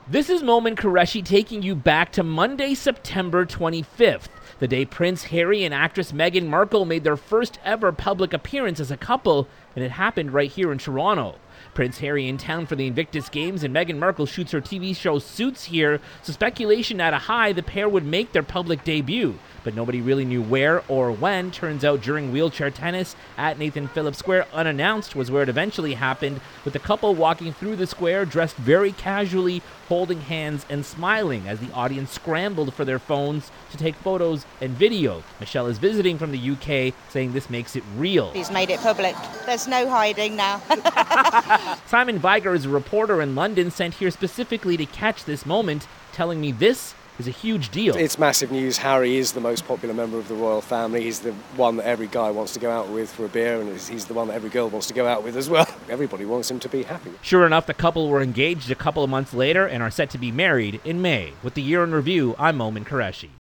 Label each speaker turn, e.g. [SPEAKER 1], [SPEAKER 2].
[SPEAKER 1] This is Momin Qureshi taking you back to Monday, September 25th, the day Prince Harry and actress Meghan Markle made their first ever public appearance as a couple, and it happened right here in Toronto. Prince Harry in town for the Invictus Games, and Meghan Markle shoots her TV show Suits here, so speculation at a high the pair would make their public debut. But nobody really knew where or when. Turns out during wheelchair tennis at Nathan Phillips Square, unannounced, was where it eventually happened, with the couple walking through the square dressed very casually, holding hands and smiling as the audience scrambled for their phones to take photos and video. Michelle is visiting from the UK, saying this makes it real.
[SPEAKER 2] He's made it public. There's no hiding now.
[SPEAKER 1] Simon Viger is a reporter in London sent here specifically to catch this moment, telling me this is a huge deal.
[SPEAKER 3] It's massive news. Harry is the most popular member of the royal family. He's the one that every guy wants to go out with for a beer, and he's the one that every girl wants to go out with as well. Everybody wants him to be happy.
[SPEAKER 1] Sure enough, the couple were engaged a couple of months later and are set to be married in May. With the Year in Review, I'm Momin Qureshi.